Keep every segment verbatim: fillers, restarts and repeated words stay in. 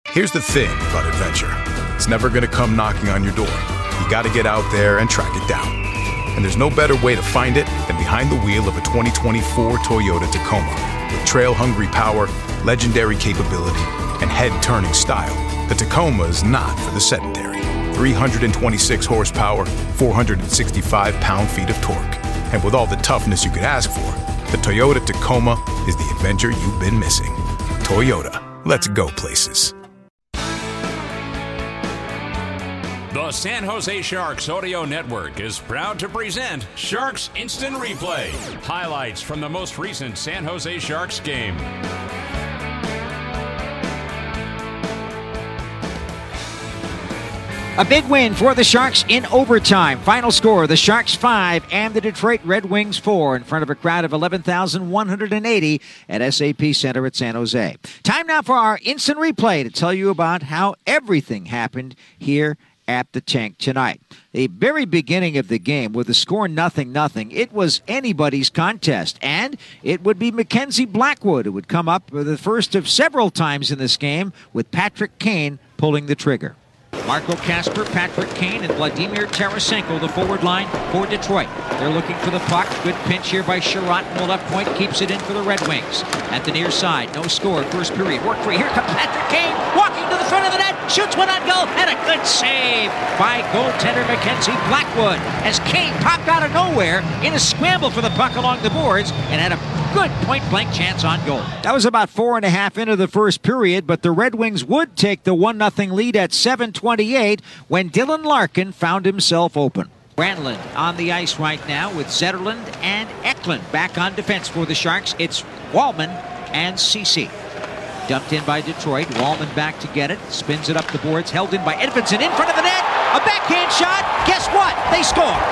Here's the thing about adventure. It's never going to come knocking on your door. You got to get out there and track it down. And there's no better way to find it than behind the wheel of a twenty twenty-four Toyota Tacoma. With trail-hungry power, legendary capability, and head-turning style, the Tacoma is not for the sedentary. three hundred twenty-six horsepower, four hundred sixty-five pound-feet of torque. And with all the toughness you could ask for, the Toyota Tacoma is the adventure you've been missing. Toyota, let's go places. The San Jose Sharks Audio Network is proud to present Sharks Instant Replay. Highlights from the most recent San Jose Sharks game. A big win for the Sharks in overtime. Final score, the Sharks five and the Detroit Red Wings four in front of a crowd of eleven thousand one hundred eighty at S A P Center at San Jose. Time now for our instant replay to tell you about how everything happened here at the Tank tonight. The very beginning of the game with the score nothing nothing, it was anybody's contest, and it would be Mackenzie Blackwood who would come up for the first of several times in this game with Patrick Kane pulling the trigger. Marco Kasper, Patrick Kane, and Vladimir Tarasenko, the forward line for Detroit. They're looking for the puck. Good pinch here by Sherratt, and the left point keeps it in for the Red Wings. At the near side, no score, first period. Work free. Here comes Patrick Kane, walking to the front of the net, shoots one on goal, and a good save by goaltender Mackenzie Blackwood as Kane popped out of nowhere in a scramble for the puck along the boards and had a good point-blank chance on goal. That was about four and a half into the first period, but the Red Wings would take the one nothing lead at seven twenty-eight when Dylan Larkin found himself open. Granlund on the ice right now with Zetterlund and Eklund back on defense for the Sharks. It's Wallman and Ceci. Dumped in by Detroit. Wallman back to get it. Spins it up the boards. Held in by Edvinsson in front of the net. A backhand shot. Guess what? They score.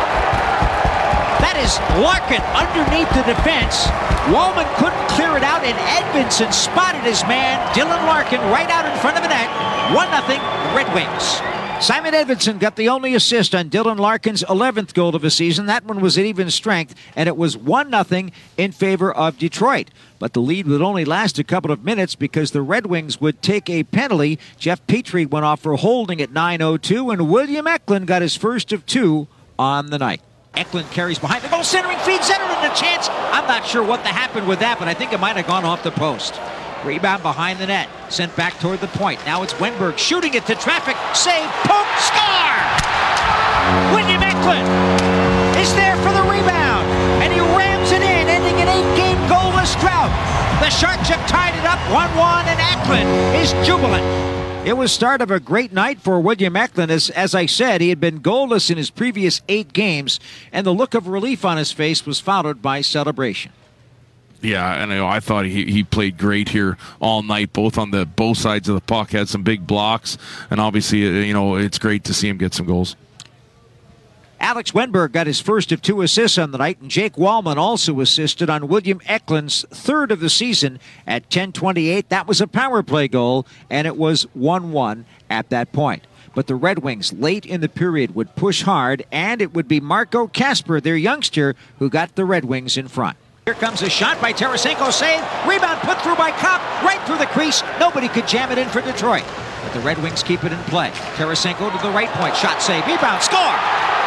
That is Larkin underneath the defense. Wallman couldn't clear it out, and Edvinsson spotted his man, Dylan Larkin, right out in front of the net. one nothing Red Wings. Simon Edvinsson got the only assist on Dylan Larkin's eleventh goal of the season. That one was at even strength, and it was one nothing in favor of Detroit. But the lead would only last a couple of minutes because the Red Wings would take a penalty. Jeff Petrie went off for holding at nine oh two, and William Eklund got his first of two on the night. Eklund carries behind the goal, centering, feeds Zetterlund a chance. I'm not sure what happened with that, but I think it might have gone off the post. Rebound behind the net, sent back toward the point. Now it's Wenberg shooting it to traffic. Save, poke, score! William Eklund is there for the rebound, and he rams it in, ending an eight-game goalless drought. The Sharks have tied it up one one, and Eklund is jubilant. It was start of a great night for William Eklund. As, as I said, he had been goalless in his previous eight games, and the look of relief on his face was followed by celebration. Yeah, and you know, I thought he, he played great here all night, both on the both sides of the puck, had some big blocks, and obviously, you know, it's great to see him get some goals. Alex Wenberg got his first of two assists on the night, and Jake Wallman also assisted on William Eklund's third of the season at ten twenty-eight. That was a power play goal, and it was one one at that point. But the Red Wings, late in the period, would push hard, and it would be Marco Kasper, their youngster, who got the Red Wings in front. Here comes a shot by Tarasenko, save, rebound put through by Kopp, right through the crease. Nobody could jam it in for Detroit. But the Red Wings keep it in play. Tarasenko to the right point, shot save, rebound, score!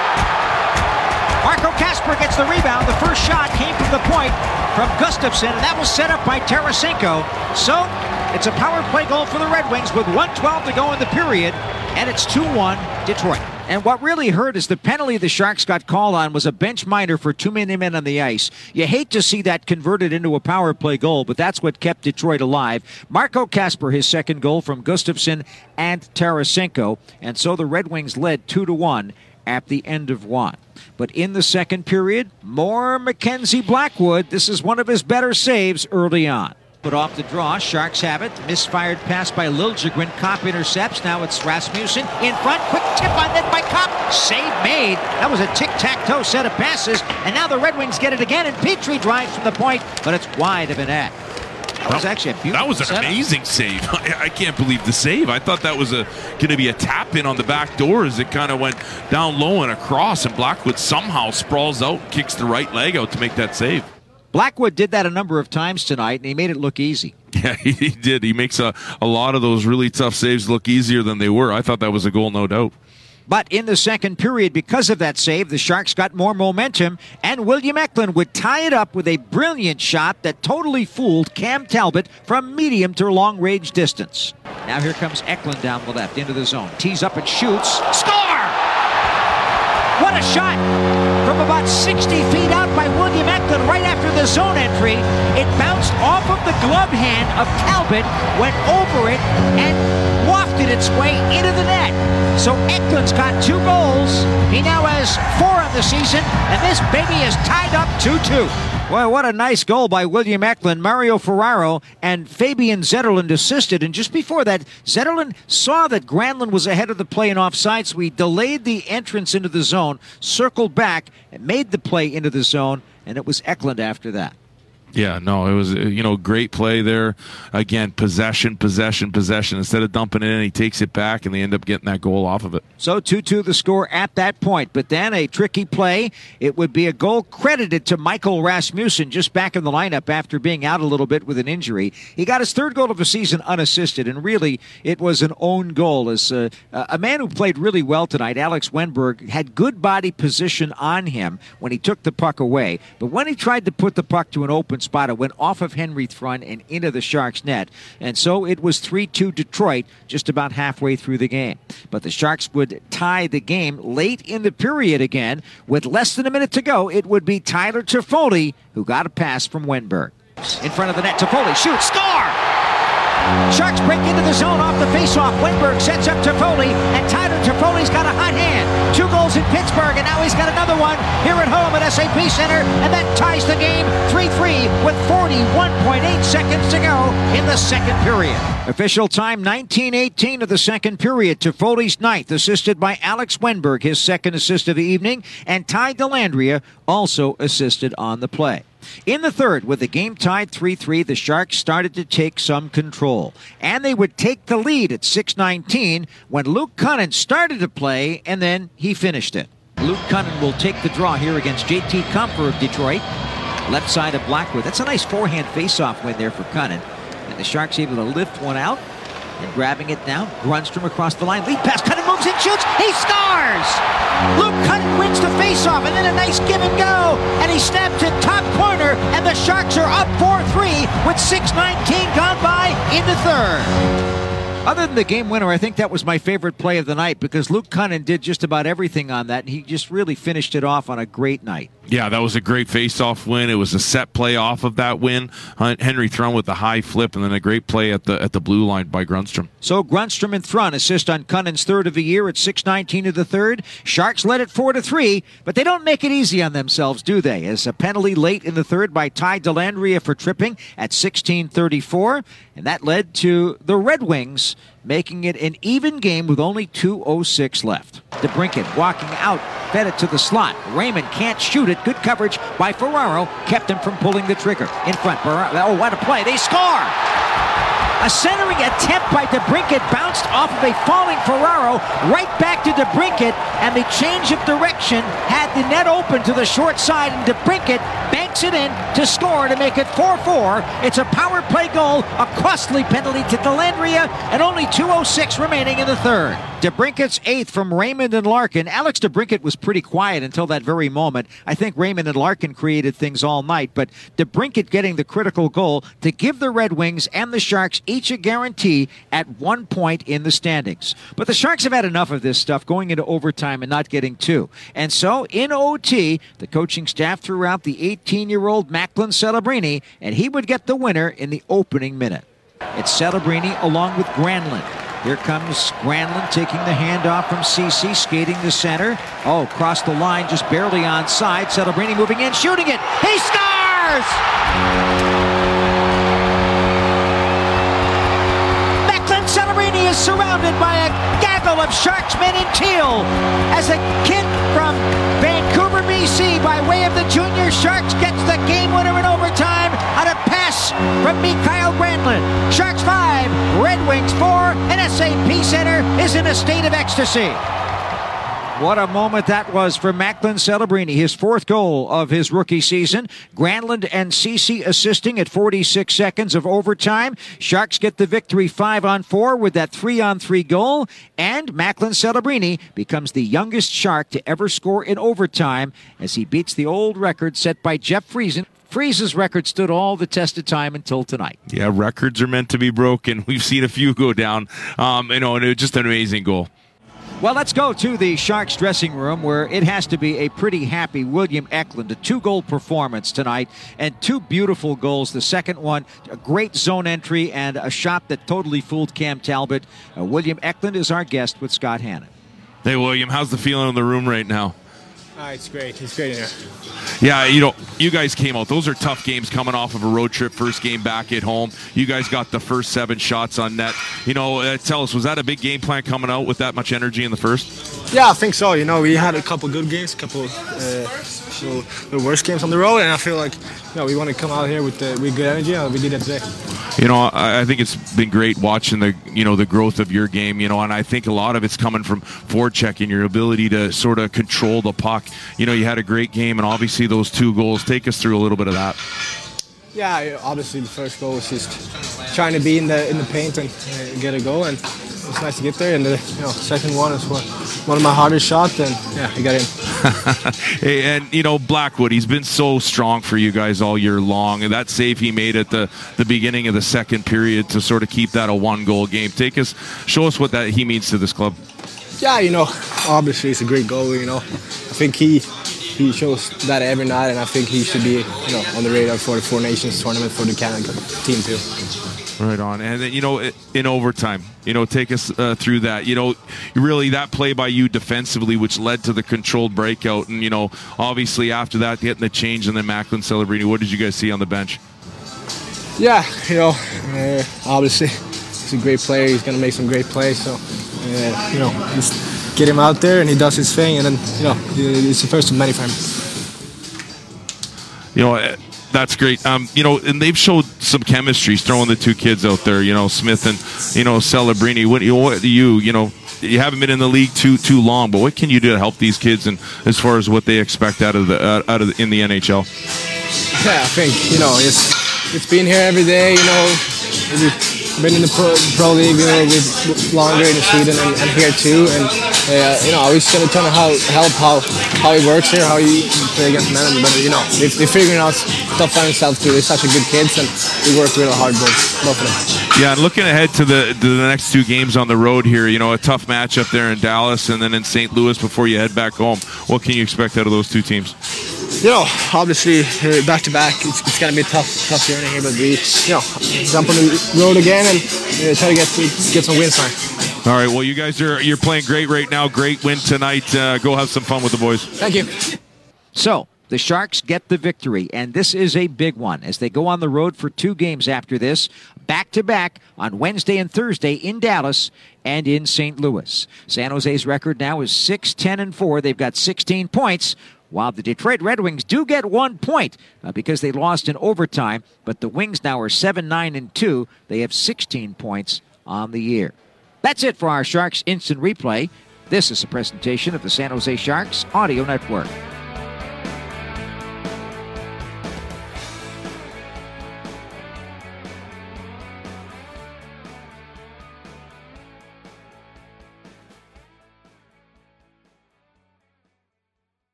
Marco Kasper gets the rebound. The first shot came from the point from Gustafsson, and that was set up by Tarasenko. So it's a power play goal for the Red Wings with one twelve to go in the period, and it's two one Detroit. And what really hurt is the penalty the Sharks got called on was a bench minor for too many men on the ice. You hate to see that converted into a power play goal, but that's what kept Detroit alive. Marco Kasper, his second goal from Gustafsson and Tarasenko, and so the Red Wings led two to one at the end of one. But in the second period, more Mackenzie Blackwood. This is one of his better saves early on. Put off the draw, Sharks have it. Misfired pass by Liljegren. Kopp intercepts. Now it's Rasmussen in front. Quick tip on net by Kopp. Save made. That was a tic-tac-toe set of passes. And now the Red Wings get it again, and Petrie drives from the point, but it's wide of a net. That was actually a beautiful That was an setup. amazing save. I, I can't believe the save. I thought that was a going to be a tap-in on the back door as it kind of went down low and across, and Blackwood somehow sprawls out and kicks the right leg out to make that save. Blackwood did that a number of times tonight, and he made it look easy. Yeah, he did. He makes a, a lot of those really tough saves look easier than they were. I thought that was a goal, no doubt. But in the second period, because of that save, the Sharks got more momentum, and William Eklund would tie it up with a brilliant shot that totally fooled Cam Talbot from medium to long-range distance. Now here comes Eklund down the left into the zone. Tees up and shoots. Score! What a shot! From about sixty feet out by William Eklund right after the zone entry. It bounced off of the glove hand of Talbot, went over it, and wafted its way into the net. So Eklund's got two goals. He now has four on the season, and this baby is tied up two two. Well, what a nice goal by William Eklund. Mario Ferraro and Fabian Zetterlund assisted. And just before that, Zetterlund saw that Granlund was ahead of the play and offside, so he delayed the entrance into the zone, circled back, and made the play into the zone, and it was Eklund after that. Yeah, no, it was, you know, great play there. Again, possession, possession, possession. Instead of dumping it in, he takes it back, and they end up getting that goal off of it. So two two the score at that point. But then a tricky play. It would be a goal credited to Michael Rasmussen, just back in the lineup after being out a little bit with an injury. He got his third goal of the season unassisted, and really it was an own goal. As uh, a man who played really well tonight, Alex Wenberg, had good body position on him when he took the puck away. But when he tried to put the puck to an open spot, it went off of Henry Thrun and into the Sharks' net. And so it was three two Detroit just about halfway through the game. But the Sharks would tie the game late in the period again. With less than a minute to go, it would be Tyler Toffoli who got a pass from Wenberg. In front of the net, Toffoli shoots, score! Sharks break into the zone off the faceoff. Wenberg sets up Toffoli, and Tyler Toffoli's got a hot hand. Two goals in Pittsburgh, and now he's got another one here at home at S A P Center, and that ties the game three three with forty-one point eight seconds to go in the second period. Official time nineteen eighteen of the second period. Toffoli's ninth, assisted by Alex Wenberg, his second assist of the evening, and Ty Dellandrea also assisted on the play. In the third, with the game tied three three, the Sharks started to take some control. And they would take the lead at six nineteen when Luke Cunnin started to play, and then he finished it. Luke Cunnin will take the draw here against J T Compher of Detroit. Left side of Blackwood. That's a nice forehand face-off win there for Cunnin. And the Sharks able to lift one out. And grabbing it down, Grundstrom across the line. Lead pass, Cunnin moves in, shoots, he scores! Luke Cunnin wins the face-off, and then a nice give and go, and he snaps it top corner, and the Sharks are up four three with six nineteen gone by in the third. Other than the game winner, I think that was my favorite play of the night because Luke Cunnin did just about everything on that, and he just really finished it off on a great night. Yeah, that was a great face-off win. It was a set play off of that win. Henry Thrun with a high flip, and then a great play at the at the blue line by Grundstrom. So Grundstrom and Thrun assist on Cunnin's third of the year at six nineteen of the third. Sharks led it four to three, but they don't make it easy on themselves, do they? As a penalty late in the third by Ty Dellandrea for tripping at sixteen thirty-four, and that led to the Red Wings making it an even game with only two oh six left. DeBrincat walking out, fed it to the slot. Raymond can't shoot it. Good coverage by Ferraro kept him from pulling the trigger. In front, oh, what a play. They score! A centering attempt by DeBrincat bounced off of a falling Ferraro right back to DeBrincat, and the change of direction had the net open to the short side, and DeBrincat banks it in to score to make it four four. It's a power play goal, a costly penalty to Dellandrea, and only two oh six remaining in the third. DeBrincat's eighth from Raymond and Larkin. Alex DeBrincat was pretty quiet until that very moment. I think Raymond and Larkin created things all night, but DeBrincat getting the critical goal to give the Red Wings and the Sharks each a guarantee at one point in the standings. But the Sharks have had enough of this stuff going into overtime and not getting two. And so in O T, the coaching staff threw out the eighteen-year-old Macklin Celebrini, and he would get the winner in the opening minute. It's Celebrini along with Granlund. Here comes Granlund taking the handoff from Ceci, skating the center. Oh, across the line, just barely onside. Celebrini moving in, shooting it. He scores! Macklin Celebrini is surrounded by a gaggle of Sharks men in teal as a kid from Vancouver, B C, by way of the Junior Sharks, gets the game winner in overtime on a pass from Mikael Granlund. Sharks five, Red Wings four, and S A P Center is in a state of ecstasy. What a moment that was for Macklin Celebrini, his fourth goal of his rookie season. Granlund and Ceci assisting at forty-six seconds of overtime. Sharks get the victory five on four with that three on three goal, and Macklin Celebrini becomes the youngest Shark to ever score in overtime as he beats the old record set by Jeff Friesen. Friesen's record stood all the test of time until tonight. Yeah, records are meant to be broken. We've seen a few go down. Um, you know, and it was just an amazing goal. Well, let's go to the Sharks dressing room where it has to be a pretty happy William Eklund. A two-goal performance tonight and two beautiful goals. The second one, a great zone entry and a shot that totally fooled Cam Talbot. Uh, William Eklund is our guest with Scott Hannon. Hey, William, how's the feeling in the room right now? Uh, it's great. It's great in here. Yeah, you know, you guys came out. Those are tough games coming off of a road trip, first game back at home. You guys got the first seven shots on net. You know, uh, tell us, was that a big game plan coming out with that much energy in the first? Yeah, I think so. You know, we had a couple good games, a couple uh, so the worst games on the road, and I feel like, you know, we want to come out here with uh, with good energy, and we did that today. You know, I, I think it's been great watching the, you know, the growth of your game, you know, and I think a lot of it's coming from forechecking, your ability to sort of control the puck. You know, you had a great game, and obviously those two goals. Take us through a little bit of that. Yeah, obviously the first goal was just trying to be in the in the paint and uh, get a goal, and it was nice to get there. And the you know second one is one, one of my hardest shots, and yeah, I got in. Hey, and you know Blackwood, he's been so strong for you guys all year long, and that save he made at the the beginning of the second period to sort of keep that a one goal game. Take us, show us what that he means to this club. Yeah, you know, obviously it's a great goal. You know, I think he. He shows that every night, and I think he should be, you know, on the radar for the Four Nations tournament for the Canada team too. Right on. And then, you know, in overtime, you know, take us uh, through that. You know, really that play by you defensively, which led to the controlled breakout, and you know, obviously after that, getting the change, and then Macklin Celebrini. What did you guys see on the bench? Yeah, you know, uh, obviously he's a great player. He's gonna make some great plays. So, uh, you know, he's. Get him out there and he does his thing, and then, you know, it's the first of many for him. You know, that's great. Um, you know, and they've showed some chemistry throwing the two kids out there, you know, Smith and, you know, Celebrini. What, you know, what do you, you know, you haven't been in the league too too long, but what can you do to help these kids and as far as what they expect out of the uh, out of the, in the N H L? Yeah, I think, you know, it's it's being here every day, you know, been in the pro, pro league, you know, with longer in Sweden and, and here too, and uh, you know, I was gonna try to how, help how how it works here, how you play against men, but you know, they, they're figuring out stuff by themselves too. They're such a good kids, and they work really hard, both both of them. Yeah, and looking ahead to the to the next two games on the road here, you know, a tough matchup there in Dallas and then in Saint Louis before you head back home. What can you expect out of those two teams? You know, obviously, uh, back to back, it's, it's going to be a tough, tough journey here, but we, you know, jump on the road again and uh, try to get get some wins on. All right, well, you guys are you're playing great right now. Great win tonight. Uh, go have some fun with the boys. Thank you. So, the Sharks get the victory, and this is a big one as they go on the road for two games after this, back-to-back on Wednesday and Thursday in Dallas and in Saint Louis. San Jose's record now is six ten and four. They've got sixteen points, while the Detroit Red Wings do get one point uh, because they lost in overtime, but the Wings now are seven nine and two. They have sixteen points on the year. That's it for our Sharks Instant Replay. This is a presentation of the San Jose Sharks Audio Network.